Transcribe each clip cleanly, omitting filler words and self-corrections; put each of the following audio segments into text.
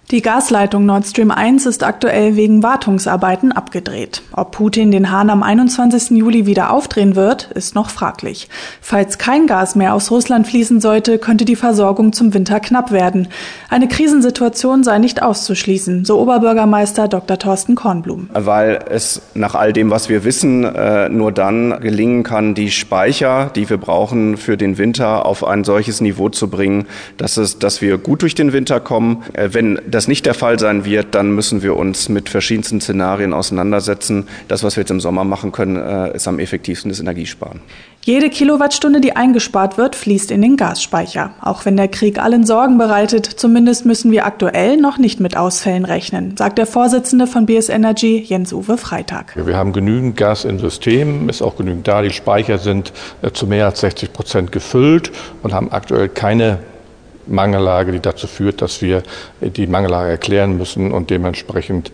Die Gasleitung Nord Stream 1 ist aktuell wegen Wartungsarbeiten abgedreht. Ob Putin den Hahn am 21. Juli wieder aufdrehen wird, ist noch fraglich. Falls kein Gas mehr aus Russland fließen sollte, könnte die Versorgung zum Winter knapp werden. Eine Krisensituation sei nicht auszuschließen, so Oberbürgermeister Dr. Thorsten Kornblum. Weil es nach all dem, was wir wissen, nur dann gelingen kann, die Speicher, die wir brauchen für den Winter, auf ein solches Niveau zu bringen, dass wir gut durch den Winter kommen. Wenn das nicht der Fall sein wird, dann müssen wir uns mit verschiedensten Szenarien auseinandersetzen. Das, was wir jetzt im Sommer machen können, ist am effektivsten das Energiesparen. Jede Kilowattstunde, die eingespart wird, fließt in den Gasspeicher. Auch wenn der Krieg allen Sorgen bereitet, zumindest müssen wir aktuell noch nicht mit Ausfällen rechnen, sagt der Vorsitzende von BS Energy, Jens-Uwe Freitag. Wir haben genügend Gas im System, ist auch genügend da. Die Speicher sind zu mehr als 60% gefüllt und haben aktuell keine Mangellage, die dazu führt, dass wir die Mangellage erklären müssen und dementsprechend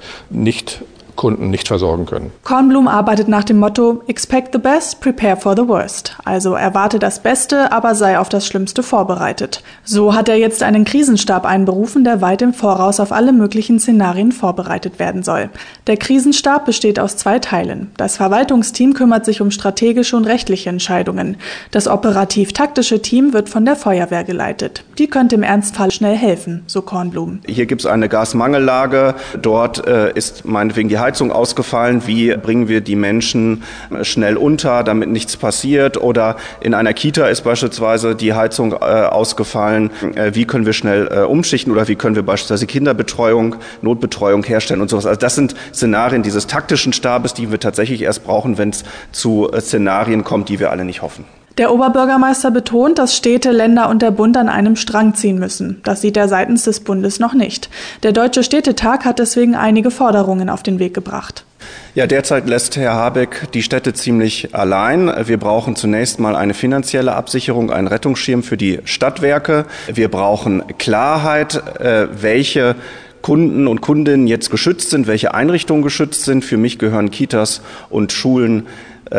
Kunden nicht versorgen können. Kornblum arbeitet nach dem Motto Expect the best, prepare for the worst. Also erwarte das Beste, aber sei auf das Schlimmste vorbereitet. So hat er jetzt einen Krisenstab einberufen, der weit im Voraus auf alle möglichen Szenarien vorbereitet werden soll. Der Krisenstab besteht aus 2 Teilen. Das Verwaltungsteam kümmert sich um strategische und rechtliche Entscheidungen. Das operativ-taktische Team wird von der Feuerwehr geleitet. Die könnte im Ernstfall schnell helfen, so Kornblum. Hier gibt es eine Gasmangellage. Dort ist meinetwegen die Heizung ausgefallen. Wie bringen wir die Menschen schnell unter, damit nichts passiert? Oder in einer Kita ist beispielsweise die Heizung ausgefallen. Wie können wir schnell umschichten? Oder wie können wir beispielsweise Kinderbetreuung, Notbetreuung herstellen und sowas? Also das sind Szenarien dieses taktischen Stabes, die wir tatsächlich erst brauchen, wenn es zu Szenarien kommt, die wir alle nicht hoffen. Der Oberbürgermeister betont, dass Städte, Länder und der Bund an einem Strang ziehen müssen. Das sieht er seitens des Bundes noch nicht. Der Deutsche Städtetag hat deswegen einige Forderungen auf den Weg gebracht. Ja, derzeit lässt Herr Habeck die Städte ziemlich allein. Wir brauchen zunächst mal eine finanzielle Absicherung, einen Rettungsschirm für die Stadtwerke. Wir brauchen Klarheit, welche Kunden und Kundinnen jetzt geschützt sind, welche Einrichtungen geschützt sind. Für mich gehören Kitas und Schulen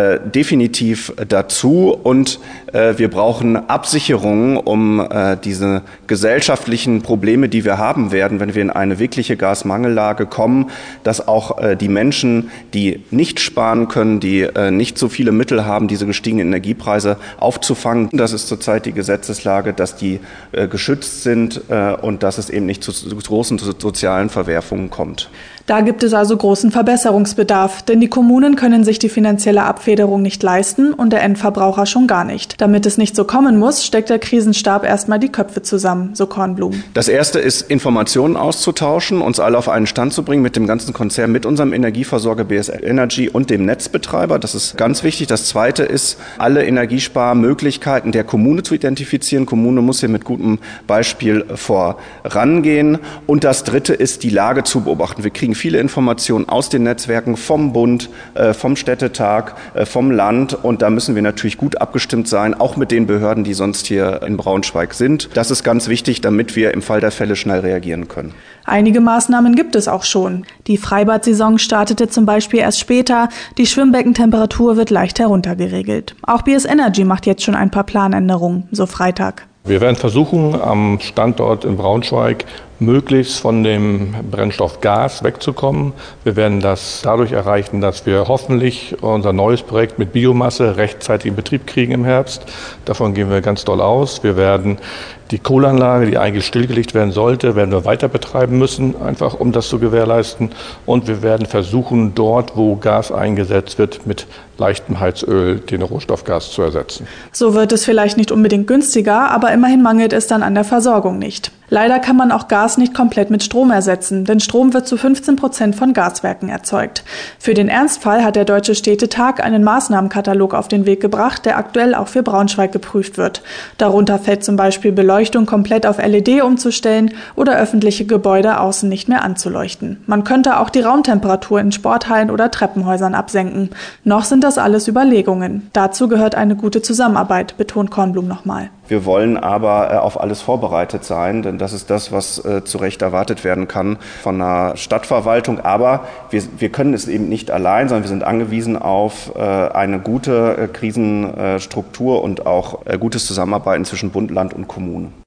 definitiv dazu und wir brauchen Absicherungen, um diese gesellschaftlichen Probleme, die wir haben werden, wenn wir in eine wirkliche Gasmangellage kommen, dass auch die Menschen, die nicht sparen können, die nicht so viele Mittel haben, diese gestiegenen Energiepreise aufzufangen. Das ist zurzeit die Gesetzeslage, dass die geschützt sind und dass es eben nicht zu großen sozialen Verwerfungen kommt. Da gibt es also großen Verbesserungsbedarf, denn die Kommunen können sich die finanzielle Abfederung nicht leisten und der Endverbraucher schon gar nicht. Damit es nicht so kommen muss, steckt der Krisenstab erstmal die Köpfe zusammen, so Kornblum. Das Erste ist, Informationen auszutauschen, uns alle auf einen Stand zu bringen mit dem ganzen Konzern, mit unserem Energieversorger BS Energy und dem Netzbetreiber. Das ist ganz wichtig. Das Zweite ist, alle Energiesparmöglichkeiten der Kommune zu identifizieren. Kommune muss hier mit gutem Beispiel vorangehen. Und das Dritte ist, die Lage zu beobachten. Wir kriegen viele Informationen aus den Netzwerken, vom Bund, vom Städtetag, vom Land. Und da müssen wir natürlich gut abgestimmt sein, auch mit den Behörden, die sonst hier in Braunschweig sind. Das ist ganz wichtig, damit wir im Fall der Fälle schnell reagieren können. Einige Maßnahmen gibt es auch schon. Die Freibad-Saison startete zum Beispiel erst später. Die Schwimmbeckentemperatur wird leicht heruntergeregelt. Auch BS Energy macht jetzt schon ein paar Planänderungen, so Freitag. Wir werden versuchen, am Standort in Braunschweig möglichst von dem Brennstoff Gas wegzukommen. Wir werden das dadurch erreichen, dass wir hoffentlich unser neues Projekt mit Biomasse rechtzeitig in Betrieb kriegen im Herbst. Davon gehen wir ganz doll aus. Wir werden die Kohleanlage, die eigentlich stillgelegt werden sollte, werden wir weiter betreiben müssen, einfach um das zu gewährleisten. Und wir werden versuchen, dort, wo Gas eingesetzt wird, mit leichtem Heizöl den Rohstoff Gas zu ersetzen. So wird es vielleicht nicht unbedingt günstiger, aber immerhin mangelt es dann an der Versorgung nicht. Leider kann man auch Gas nicht komplett mit Strom ersetzen, denn Strom wird zu 15% von Gaswerken erzeugt. Für den Ernstfall hat der Deutsche Städtetag einen Maßnahmenkatalog auf den Weg gebracht, der aktuell auch für Braunschweig geprüft wird. Darunter fällt zum Beispiel Beleuchtung komplett auf LED umzustellen oder öffentliche Gebäude außen nicht mehr anzuleuchten. Man könnte auch die Raumtemperatur in Sporthallen oder Treppenhäusern absenken. Noch sind das alles Überlegungen. Dazu gehört eine gute Zusammenarbeit, betont Kornblum nochmal. Wir wollen aber auf alles vorbereitet sein, denn das ist das, was zu Recht erwartet werden kann von einer Stadtverwaltung. Aber wir können es eben nicht allein, sondern wir sind angewiesen auf eine gute Krisenstruktur und auch gutes Zusammenarbeiten zwischen Bund, Land und Kommune.